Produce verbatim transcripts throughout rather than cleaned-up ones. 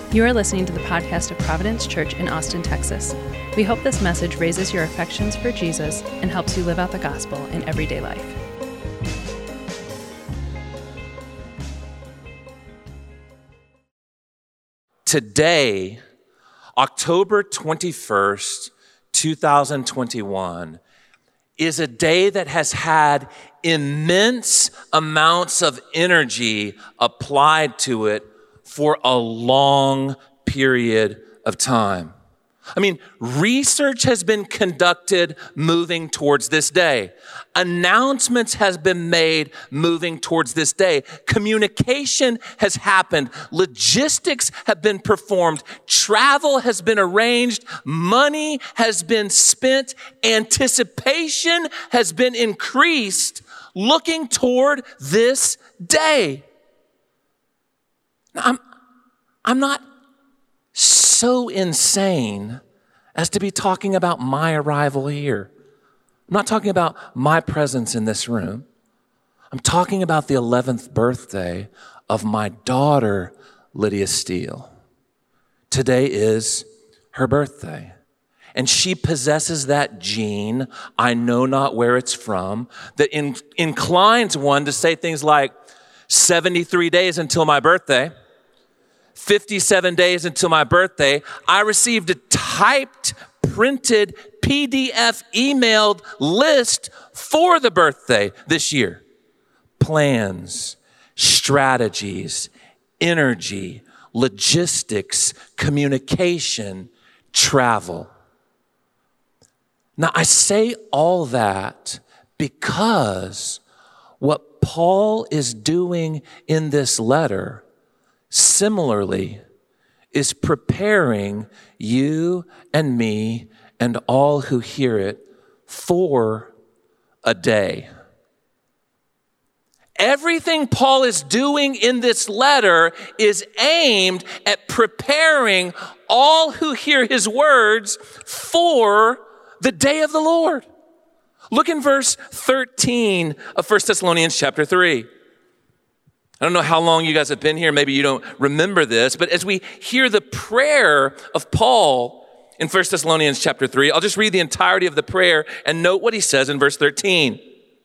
You are listening to the podcast of Providence Church in Austin, Texas. We hope this message raises your affections for Jesus and helps you live out the gospel in everyday life. Today, October twenty-first, two thousand twenty-one, is a day that has had immense amounts of energy applied to it for a long period of time. I mean, research has been conducted moving towards this day. Announcements has been made moving towards this day. Communication has happened. Logistics have been performed. Travel has been arranged. Money has been spent. Anticipation has been increased looking toward this day. Now, I'm, I'm not so insane as to be talking about my arrival here. I'm not talking about my presence in this room. I'm talking about the eleventh birthday of my daughter, Lydia Steele. Today is her birthday. And she possesses that gene, I know not where it's from, that in, inclines one to say things like, seventy-three days until my birthday, fifty-seven days until my birthday, I received a typed, printed, P D F emailed list for the birthday this year. Plans, strategies, energy, logistics, communication, travel. Now, I say all that because what Paul is doing in this letter similarly is preparing you and me and all who hear it for a day. Everything Paul is doing in this letter is aimed at preparing all who hear his words for the day of the Lord. Look in verse thirteen of First Thessalonians chapter three. I don't know how long you guys have been here. Maybe you don't remember this, but as we hear the prayer of Paul in First Thessalonians chapter three, I'll just read the entirety of the prayer and note what he says in verse thirteen.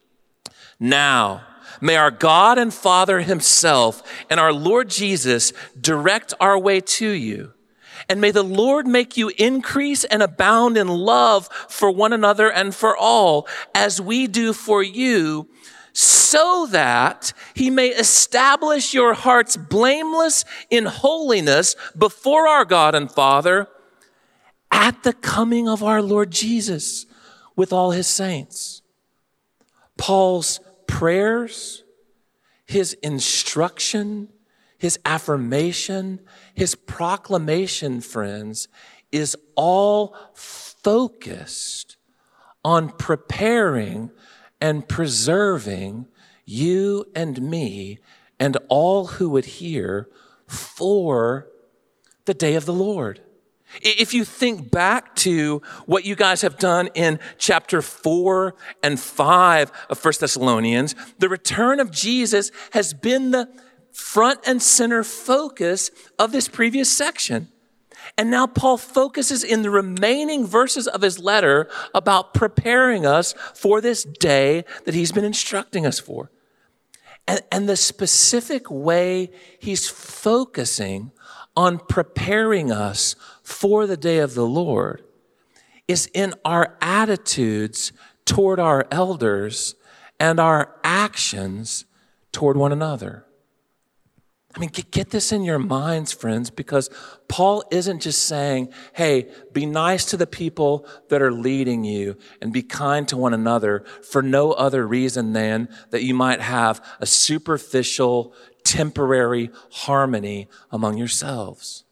Now, may our God and Father himself and our Lord Jesus direct our way to you. And may the Lord make you increase and abound in love for one another and for all, as we do for you, so that he may establish your hearts blameless in holiness before our God and Father at the coming of our Lord Jesus with all his saints. Paul's prayers, his instruction, his affirmation, his proclamation, friends, is all focused on preparing and preserving you and me and all who would hear for the day of the Lord. If you think back to what you guys have done in chapter four and five of First Thessalonians, the return of Jesus has been the front and center focus of this previous section. And now Paul focuses in the remaining verses of his letter about preparing us for this day that he's been instructing us for. And, and the specific way he's focusing on preparing us for the day of the Lord is in our attitudes toward our elders and our actions toward one another. I mean, get, get this in your minds, friends, because Paul isn't just saying, hey, be nice to the people that are leading you and be kind to one another for no other reason than that you might have a superficial, temporary harmony among yourselves.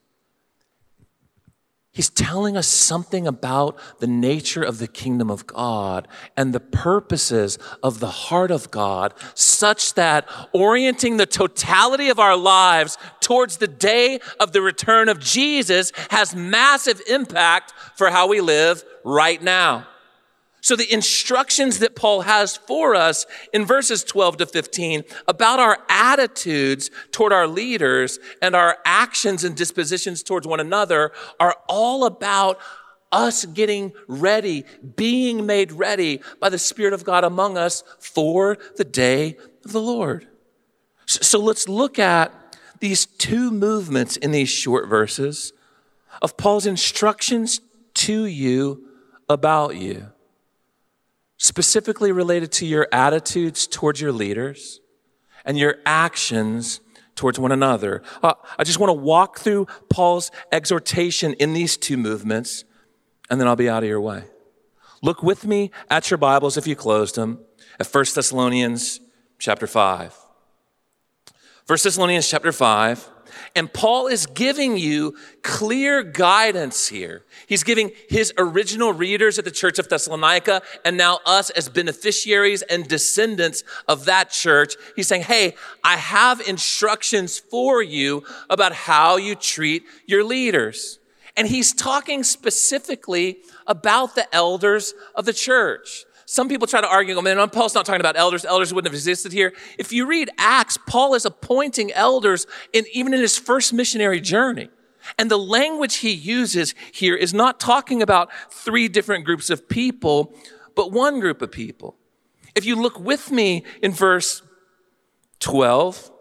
He's telling us something about the nature of the kingdom of God and the purposes of the heart of God, such that orienting the totality of our lives towards the day of the return of Jesus has massive impact for how we live right now. So the instructions that Paul has for us in verses twelve to fifteen about our attitudes toward our leaders and our actions and dispositions towards one another are all about us getting ready, being made ready by the Spirit of God among us for the day of the Lord. So let's look at these two movements in these short verses of Paul's instructions to you about you, specifically related to your attitudes towards your leaders and your actions towards one another. Uh, I just want to walk through Paul's exhortation in these two movements, and then I'll be out of your way. Look with me at your Bibles, if you closed them, at First Thessalonians chapter five. First Thessalonians chapter five. And Paul is giving you clear guidance here. He's giving his original readers at the church of Thessalonica and now us as beneficiaries and descendants of that church. He's saying, hey, I have instructions for you about how you treat your leaders. And he's talking specifically about the elders of the church. Some people try to argue, oh, man, Paul's not talking about elders. Elders wouldn't have existed here. If you read Acts, Paul is appointing elders in, even in his first missionary journey. And the language he uses here is not talking about three different groups of people, but one group of people. If you look with me in verse twelve,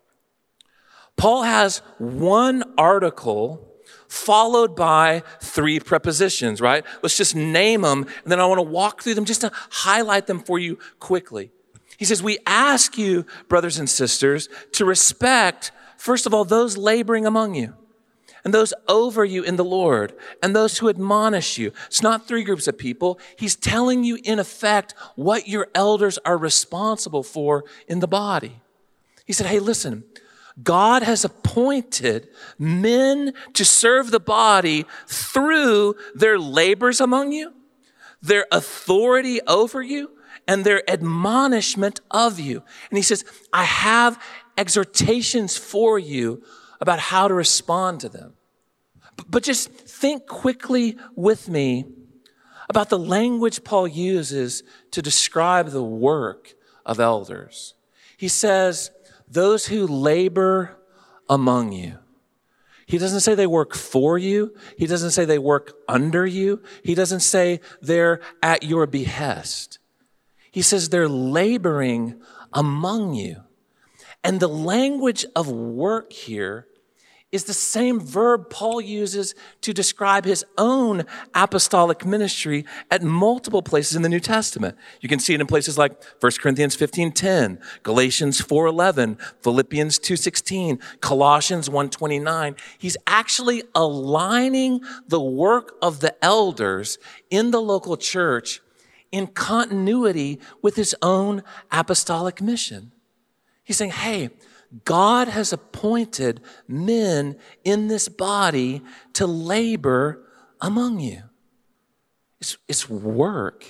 Paul has one article followed by three prepositions, right? Let's just name them, and then I want to walk through them just to highlight them for you quickly. He says, we ask you, brothers and sisters, to respect, first of all, those laboring among you, and those over you in the Lord, and those who admonish you. It's not three groups of people. He's telling you, in effect, what your elders are responsible for in the body. He said, hey, listen, God has appointed men to serve the body through their labors among you, their authority over you, and their admonishment of you. And he says, I have exhortations for you about how to respond to them. But just think quickly with me about the language Paul uses to describe the work of elders. He says, those who labor among you. He doesn't say they work for you. He doesn't say they work under you. He doesn't say they're at your behest. He says they're laboring among you. And the language of work here is the same verb Paul uses to describe his own apostolic ministry at multiple places in the New Testament. You can see it in places like First Corinthians fifteen ten, Galatians four eleven, Philippians two sixteen, Colossians one twenty-nine. He's actually aligning the work of the elders in the local church in continuity with his own apostolic mission. He's saying, hey, God has appointed men in this body to labor among you. It's, it's work.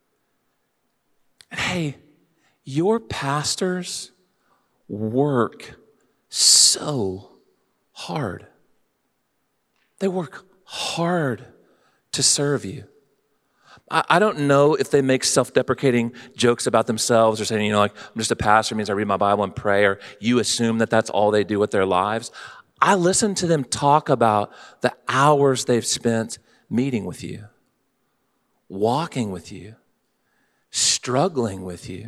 And hey, your pastors work so hard. They work hard to serve you. I don't know if they make self-deprecating jokes about themselves or saying, you know, like, I'm just a pastor, means I read my Bible and pray, or you assume that that's all they do with their lives. I listen to them talk about the hours they've spent meeting with you, walking with you, struggling with you,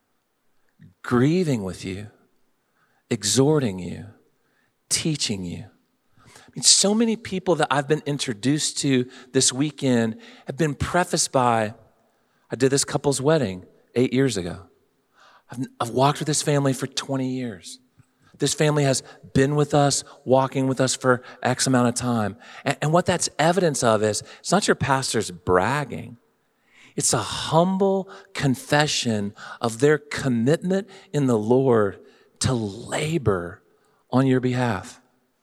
grieving with you, exhorting you, teaching you. I mean, so many people that I've been introduced to this weekend have been prefaced by, I did this couple's wedding eight years ago. I've, I've walked with this family for twenty years. This family has been with us, walking with us for X amount of time. And, and what that's evidence of is, it's not your pastor's bragging. It's a humble confession of their commitment in the Lord to labor on your behalf.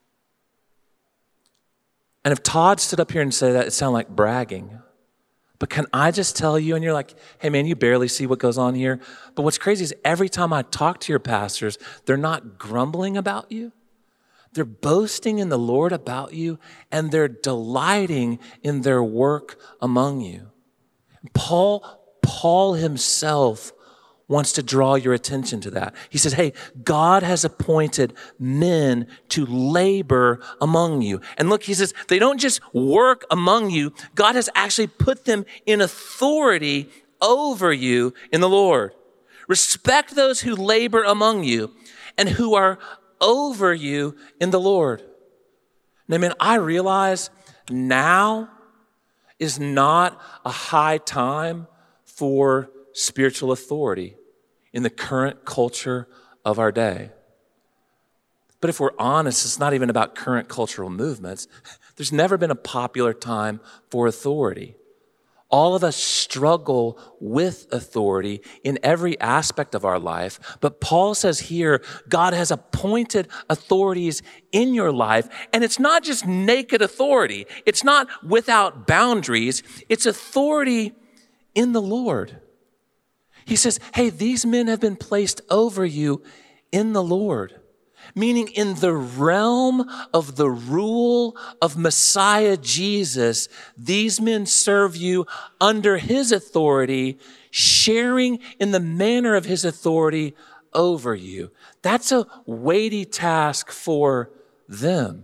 And if Todd stood up here and said that, it sounded like bragging. But can I just tell you, and you're like, hey man, you barely see what goes on here. But what's crazy is every time I talk to your pastors, they're not grumbling about you. They're boasting in the Lord about you, and they're delighting in their work among you. Paul, Paul himself wants to draw your attention to that. He says, hey, God has appointed men to labor among you. And look, he says, they don't just work among you. God has actually put them in authority over you in the Lord. Respect those who labor among you and who are over you in the Lord. And I mean, I realize now is not a high time for spiritual authority in the current culture of our day. But if we're honest, it's not even about current cultural movements. There's never been a popular time for authority. All of us struggle with authority in every aspect of our life. But Paul says here, God has appointed authorities in your life. And it's not just naked authority. It's not without boundaries. It's authority in the Lord. He says, hey, these men have been placed over you in the Lord. Meaning in the realm of the rule of Messiah Jesus, these men serve you under his authority, sharing in the manner of his authority over you. That's a weighty task for them.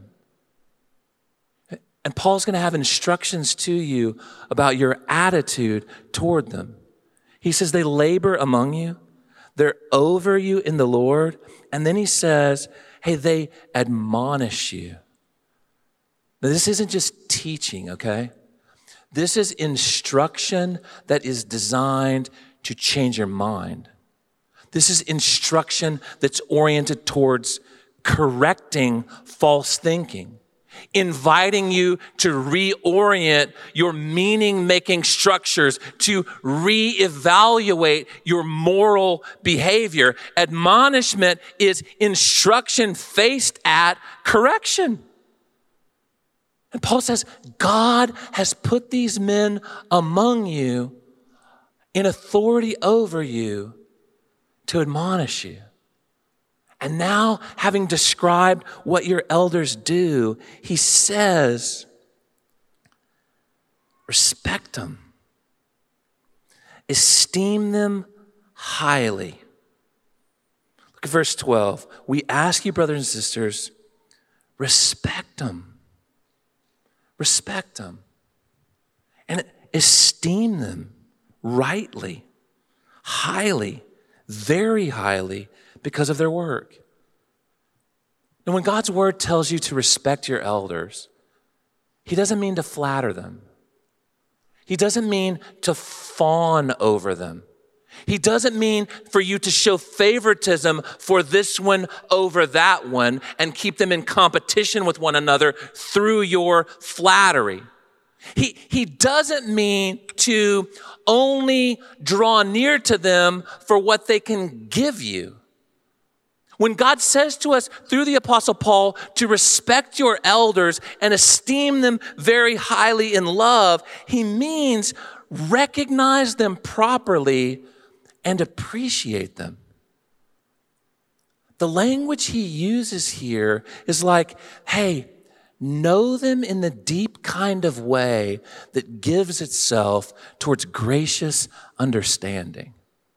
And Paul's going to have instructions to you about your attitude toward them. He says they labor among you. They're over you in the Lord. And then he says, hey, they admonish you. Now, this isn't just teaching, okay? This is instruction that is designed to change your mind. This is instruction that's oriented towards correcting false thinking, inviting you to reorient your meaning-making structures, to reevaluate your moral behavior. Admonishment is instruction faced at correction. And Paul says, God has put these men among you in authority over you to admonish you. And now, having described what your elders do, he says, respect them. Esteem them highly. Look at verse twelve. We ask you, brothers and sisters, respect them. Respect them. And esteem them rightly, highly, very highly, because of their work. And when God's word tells you to respect your elders, he doesn't mean to flatter them. He doesn't mean to fawn over them. He doesn't mean for you to show favoritism for this one over that one and keep them in competition with one another through your flattery. He, he doesn't mean to only draw near to them for what they can give you. When God says to us through the Apostle Paul to respect your elders and esteem them very highly in love, he means recognize them properly and appreciate them. The language he uses here is like, hey, know them in the deep kind of way that gives itself towards gracious understanding.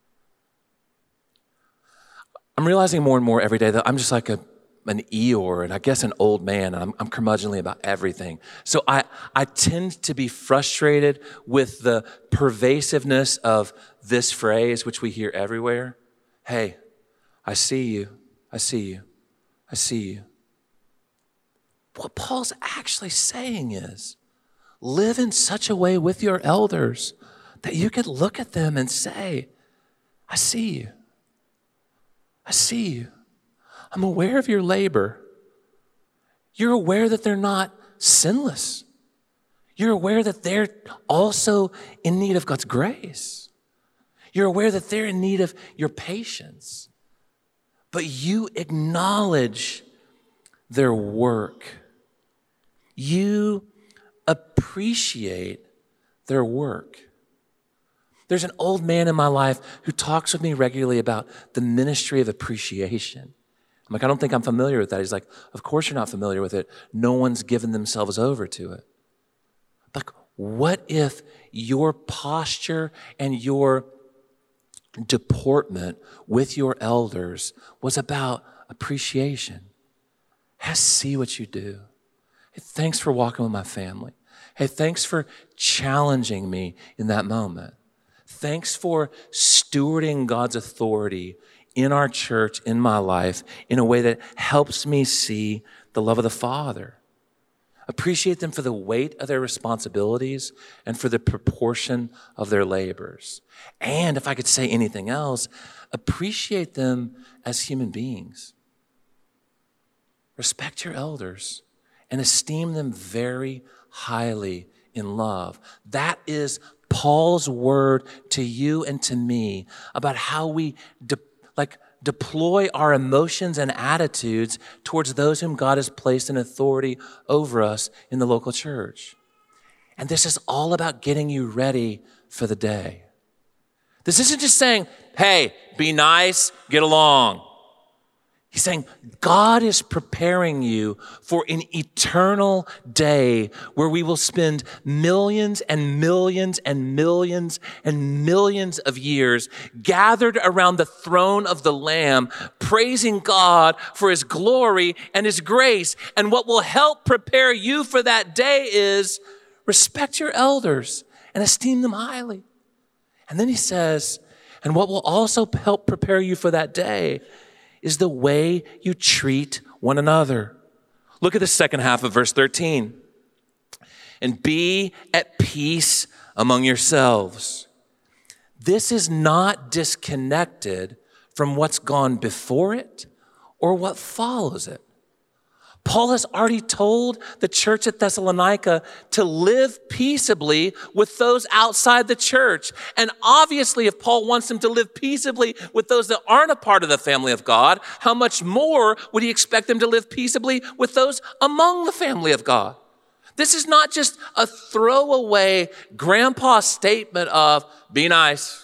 I'm realizing more and more every day that I'm just like a, an Eeyore and I guess an old man, and I'm, I'm curmudgeonly about everything. So I, I tend to be frustrated with the pervasiveness of this phrase, which we hear everywhere. Hey, I see you. I see you. I see you. What Paul's actually saying is, live in such a way with your elders that you could look at them and say, I see you. I see you. I'm aware of your labor. You're aware that they're not sinless. You're aware that they're also in need of God's grace. You're aware that they're in need of your patience. But you acknowledge their work. You appreciate their work. There's an old man in my life who talks with me regularly about the ministry of appreciation. I'm like, I don't think I'm familiar with that. He's like, of course you're not familiar with it. No one's given themselves over to it. Like, What if your posture and your deportment with your elders was about appreciation? Hey, see what you do. Hey, thanks for walking with my family. Hey, thanks for challenging me in that moment. Thanks for stewarding God's authority in our church, in my life, in a way that helps me see the love of the Father. Appreciate them for the weight of their responsibilities and for the proportion of their labors. And if I could say anything else, appreciate them as human beings. Respect your elders and esteem them very highly in love. That is Paul's word to you and to me about how we de- like deploy our emotions and attitudes towards those whom God has placed in authority over us in the local church. And this is all about getting you ready for the day. This isn't just saying, hey, be nice, get along. He's saying God is preparing you for an eternal day where we will spend millions and millions and millions and millions of years gathered around the throne of the Lamb, praising God for his glory and his grace. And what will help prepare you for that day is respect your elders and esteem them highly. And then he says, and what will also help prepare you for that day is the way you treat one another. Look at the second half of verse thirteen. And be at peace among yourselves. This is not disconnected from what's gone before it or what follows it. Paul has already told the church at Thessalonica to live peaceably with those outside the church. And obviously, if Paul wants them to live peaceably with those that aren't a part of the family of God, how much more would he expect them to live peaceably with those among the family of God? This is not just a throwaway grandpa statement of be nice.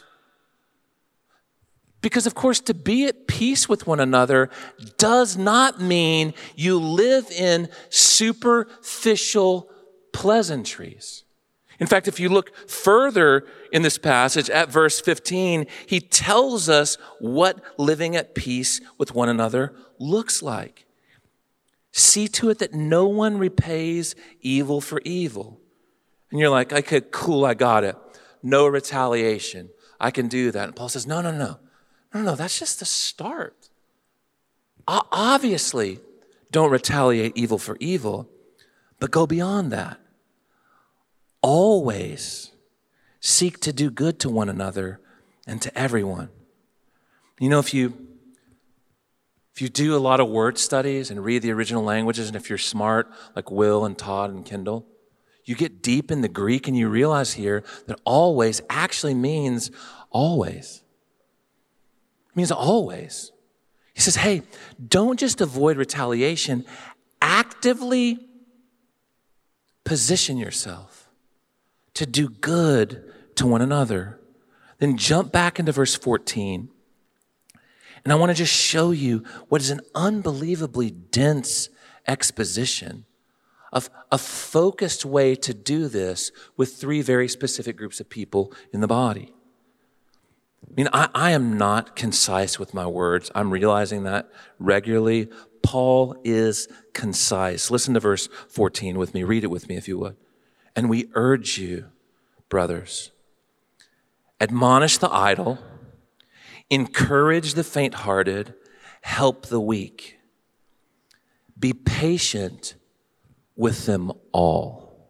Because, of course, to be at peace with one another does not mean you live in superficial pleasantries. In fact, if you look further in this passage at verse fifteen, he tells us what living at peace with one another looks like. See to it that no one repays evil for evil. And you're like, okay, cool, I got it. No retaliation. I can do that. And Paul says, no, no, no. No, no, that's just the start. Obviously, don't retaliate evil for evil, but go beyond that. Always seek to do good to one another and to everyone. You know, if you if you do a lot of word studies and read the original languages, and if you're smart, like Will and Todd and Kendall, you get deep in the Greek and you realize here that always actually means always. It means always. He says, hey, don't just avoid retaliation. Actively position yourself to do good to one another. Then jump back into verse fourteen. And I want to just show you what is an unbelievably dense exposition of a focused way to do this with three very specific groups of people in the body. I mean, I, I am not concise with my words. I'm realizing that regularly. Paul is concise. Listen to verse fourteen with me. Read it with me if you would. And we urge you, brothers, admonish the idle, encourage the faint-hearted, help the weak. Be patient with them all.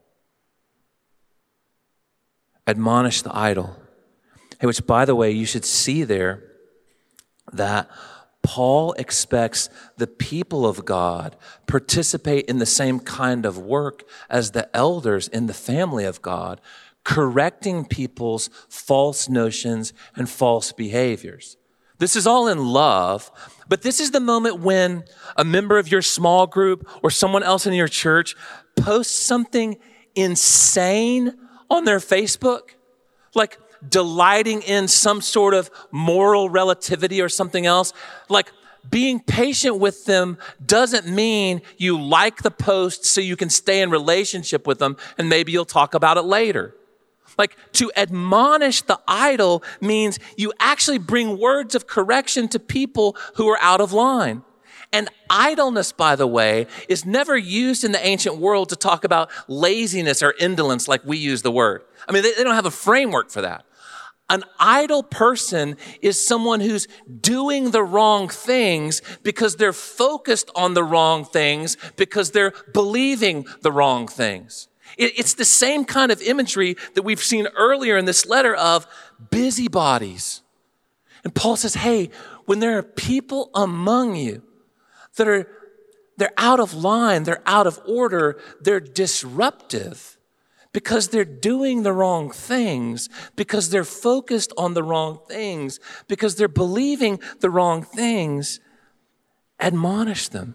Admonish the idle. Hey, which, by the way, you should see there that Paul expects the people of God participate in the same kind of work as the elders in the family of God, correcting people's false notions and false behaviors. This is all in love, but this is the moment when a member of your small group or someone else in your church posts something insane on their Facebook, like delighting in some sort of moral relativity or something else, like being patient with them doesn't mean you like the post so you can stay in relationship with them and maybe you'll talk about it later. Like, to admonish the idle means you actually bring words of correction to people who are out of line. And idleness, by the way, is never used in the ancient world to talk about laziness or indolence like we use the word. I mean, they, they don't have a framework for that. An idle person is someone who's doing the wrong things because they're focused on the wrong things, because they're believing the wrong things. It, it's the same kind of imagery that we've seen earlier in this letter of busybodies. And Paul says, hey, when there are people among you that are, they're out of line, they're out of order, they're disruptive because they're doing the wrong things, because they're focused on the wrong things, because they're believing the wrong things, admonish them.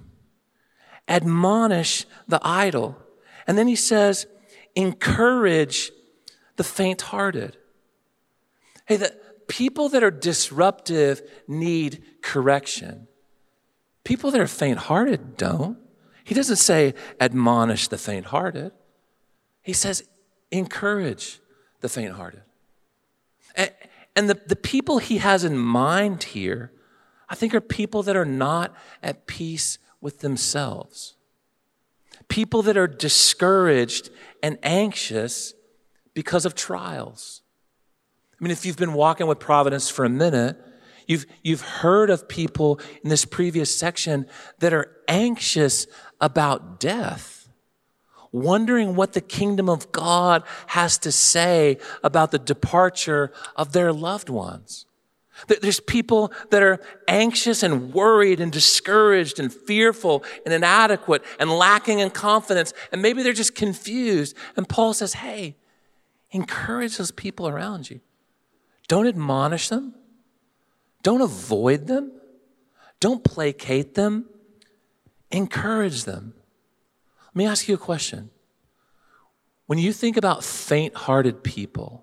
Admonish the idle. And then he says, encourage the faint-hearted. Hey, the people that are disruptive need correction. People that are faint-hearted don't. He doesn't say admonish the faint-hearted. He says encourage the faint-hearted. And, and the, the people he has in mind here, I think, are people that are not at peace with themselves. People that are discouraged and anxious because of trials. I mean, if you've been walking with Providence for a minute, you've, you've heard of people in this previous section that are anxious about death, wondering what the kingdom of God has to say about the departure of their loved ones. There's people that are anxious and worried and discouraged and fearful and inadequate and lacking in confidence. And maybe they're just confused. And Paul says, hey, encourage those people around you. Don't admonish them. Don't avoid them. Don't placate them. Encourage them. Let me ask you a question. When you think about faint-hearted people,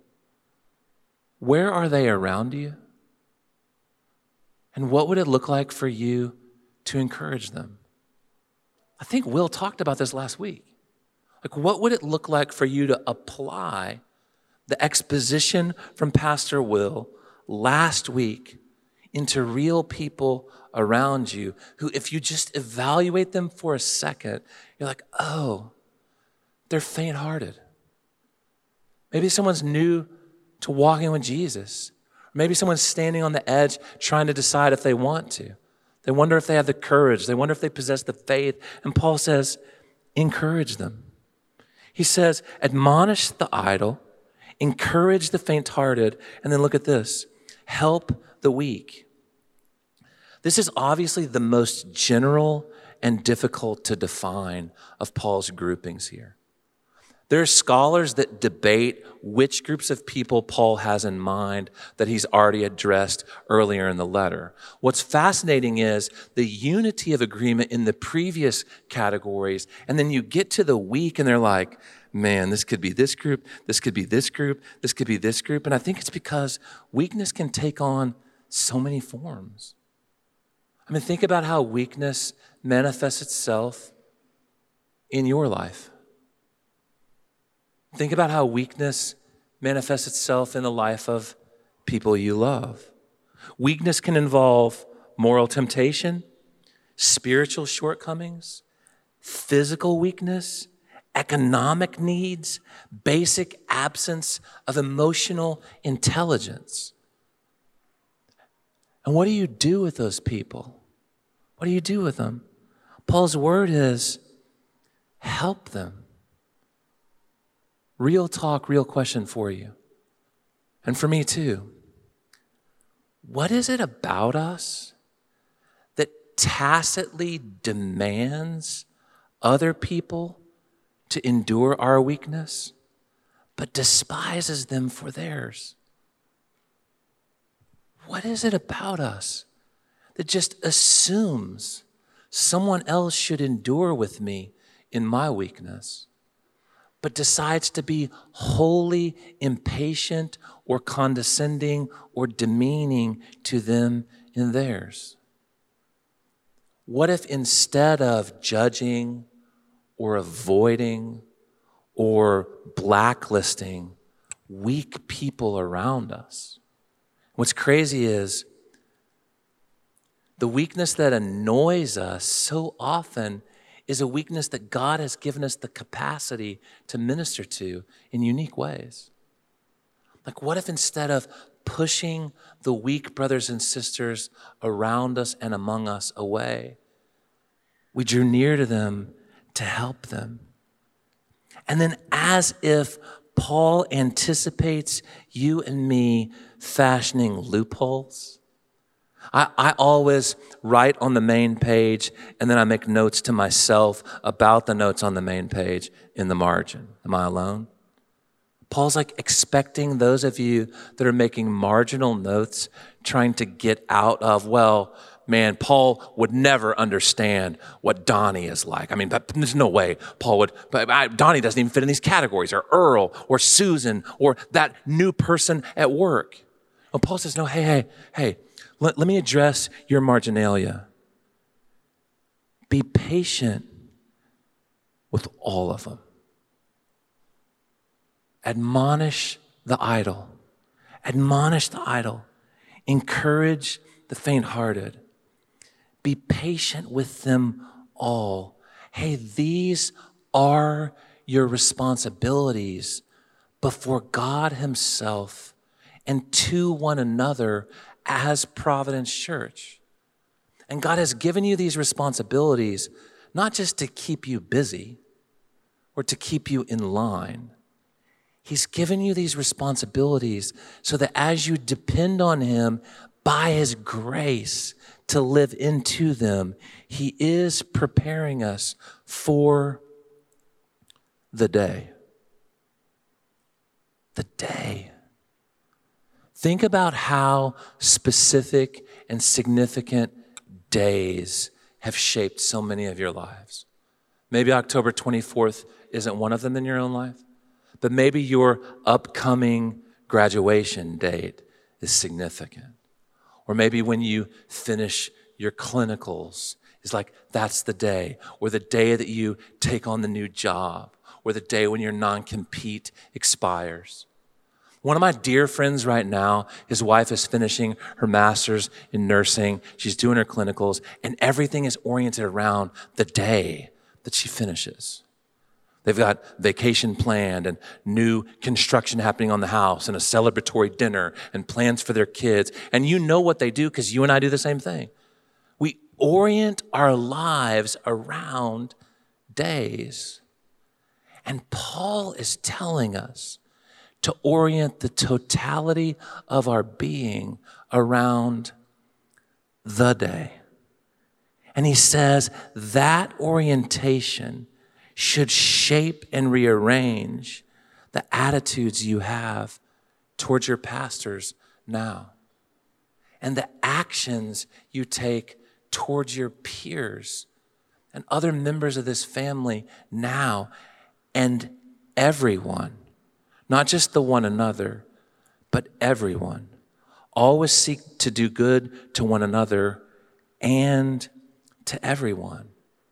where are they around you? And what would it look like for you to encourage them? I think Will talked about this last week. Like, what would it look like for you to apply the exposition from Pastor Will last week into real people around you who, if you just evaluate them for a second, you're like, oh, they're faint-hearted. Maybe someone's new to walking with Jesus. Maybe someone's standing on the edge trying to decide if they want to. They wonder if they have the courage. They wonder if they possess the faith. And Paul says, encourage them. He says, admonish the idle, encourage the faint-hearted, and then look at this, help the weak. This is obviously the most general and difficult to define of Paul's groupings here. There are scholars that debate which groups of people Paul has in mind that he's already addressed earlier in the letter. What's fascinating is the unity of agreement in the previous categories, and then you get to the weak and they're like, man, this could be this group, this could be this group, this could be this group. And I think it's because weakness can take on so many forms. I mean, think about how weakness manifests itself in your life. Think about how weakness manifests itself in the life of people you love. Weakness can involve moral temptation, spiritual shortcomings, physical weakness, economic needs, basic absence of emotional intelligence. And what do you do with those people? What do you do with them? Paul's word is help them. Real talk, real question for you. And for me too. What is it about us that tacitly demands other people to endure our weakness, but despises them for theirs? What is it about us that just assumes someone else should endure with me in my weakness, but decides to be wholly impatient or condescending or demeaning to them in theirs? What if instead of judging or avoiding or blacklisting weak people around us? What's crazy is the weakness that annoys us so often is a weakness that God has given us the capacity to minister to in unique ways. Like, what if instead of pushing the weak brothers and sisters around us and among us away, we drew near to them to help them? And then, as if Paul anticipates you and me fashioning loopholes, I, I always write on the main page, and then I make notes to myself about the notes on the main page in the margin. Am I alone? Paul's like expecting those of you that are making marginal notes, trying to get out of, well, man, Paul would never understand what Donnie is like. I mean, but there's no way Paul would, but I, Donnie doesn't even fit in these categories, or Earl, or Susan, or that new person at work. Well, Paul says, no, hey, hey, hey, let, let me address your marginalia. Be patient with all of them. Admonish the idle. Admonish the idle. Encourage the faint-hearted. Be patient with them all. Hey, these are your responsibilities before God himself and to one another as Providence Church. And God has given you these responsibilities not just to keep you busy or to keep you in line. He's given you these responsibilities so that as you depend on him by his grace to live into them, he is preparing us for the day. The day. Think about how specific and significant days have shaped so many of your lives. Maybe October twenty-fourth isn't one of them in your own life, but maybe your upcoming graduation date is significant. Or maybe when you finish your clinicals, it's like that's the day, or the day that you take on the new job, or the day when your non-compete expires. One of my dear friends right now, his wife is finishing her master's in nursing. She's doing her clinicals, and everything is oriented around the day that she finishes. They've got vacation planned and new construction happening on the house and a celebratory dinner and plans for their kids. And you know what they do because you and I do the same thing. We orient our lives around days. And Paul is telling us to orient the totality of our being around the day. And he says that orientation should shape and rearrange the attitudes you have towards your pastors now, and the actions you take towards your peers and other members of this family now, and everyone, not just the one another, but everyone. Always seek to do good to one another and to everyone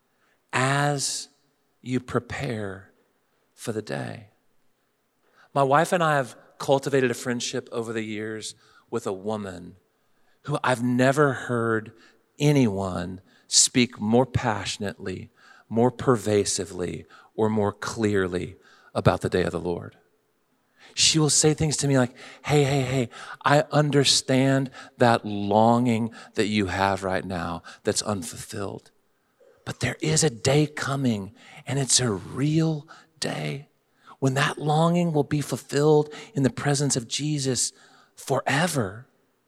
as you prepare for the day. My wife and I have cultivated a friendship over the years with a woman who I've never heard anyone speak more passionately, more pervasively, or more clearly about the day of the Lord. She will say things to me like, hey, hey, hey, I understand that longing that you have right now that's unfulfilled. But there is a day coming, and it's a real day when that longing will be fulfilled in the presence of Jesus forever.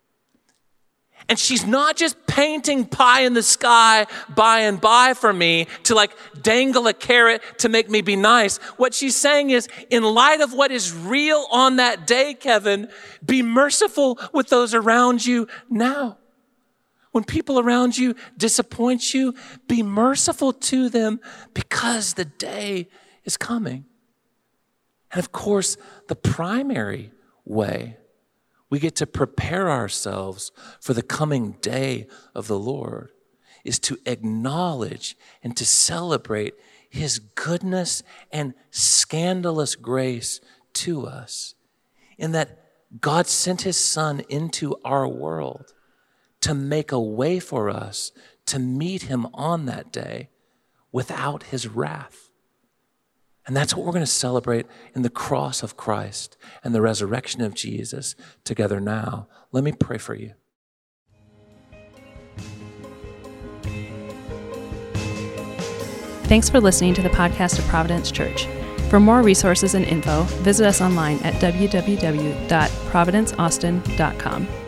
And she's not just painting pie in the sky by and by for me to like dangle a carrot to make me be nice. What she's saying is, in light of what is real on that day, Kevin, be merciful with those around you now. When people around you disappoint you, be merciful to them because the day is coming. And of course, the primary way we get to prepare ourselves for the coming day of the Lord is to acknowledge and to celebrate his goodness and scandalous grace to us, in that God sent his Son into our world to make a way for us to meet him on that day without his wrath. And that's what we're going to celebrate in the cross of Christ and the resurrection of Jesus together now. Let me pray for you. Thanks for listening to the podcast of Providence Church. For more resources and info, visit us online at w w w dot providence austin dot com.